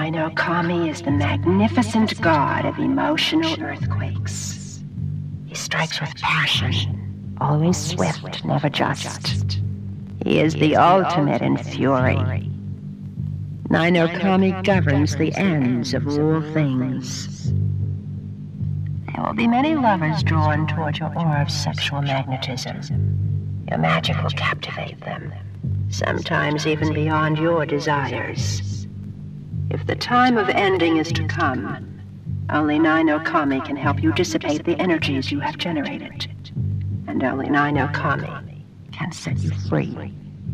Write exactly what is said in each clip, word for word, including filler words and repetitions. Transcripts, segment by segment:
Nino Kami is the magnificent god of emotional earthquakes. He strikes with passion, always swift, never just. He is the ultimate in fury. Nino Kami governs the ends of all things. There will be many lovers drawn toward your aura of sexual magnetism. Your magic will captivate them, sometimes even beyond your desires. If the time of ending is to come, only Nino Kami can help you dissipate the energies you have generated. And only Nino Kami can set you free.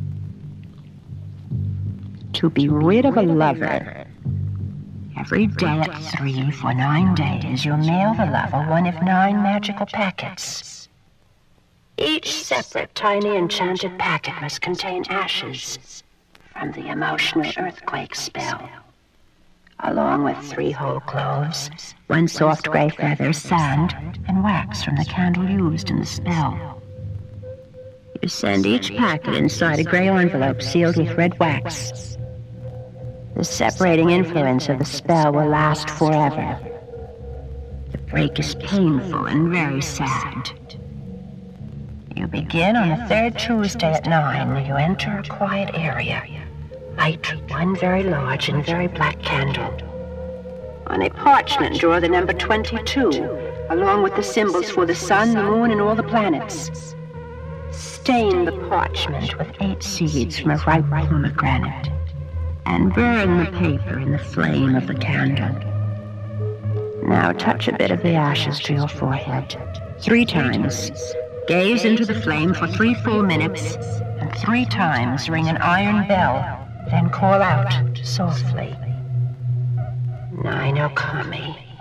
To be rid of a lover, every day at three for nine days, you'll mail the lover one of nine magical packets. Each separate tiny enchanted packet must contain ashes from the emotional earthquake spell, along with three whole cloves, one soft gray feather, sand, and wax from the candle used in the spell. You send each packet inside a gray envelope sealed with red wax. The separating influence of the spell will last forever. The break is painful and very sad. You begin on the third Tuesday at nine. You enter a quiet area. Light one very large and very black candle. On a parchment, draw the number twenty-two, along with the symbols for the sun, the moon, and all the planets. Stain the parchment with eight seeds from a ripe pomegranate, and burn the paper in the flame of the candle. Now touch a bit of the ashes to your forehead. Three times. Gaze into the flame for three full minutes, and three times ring an iron bell, then call out softly, Nino Kami.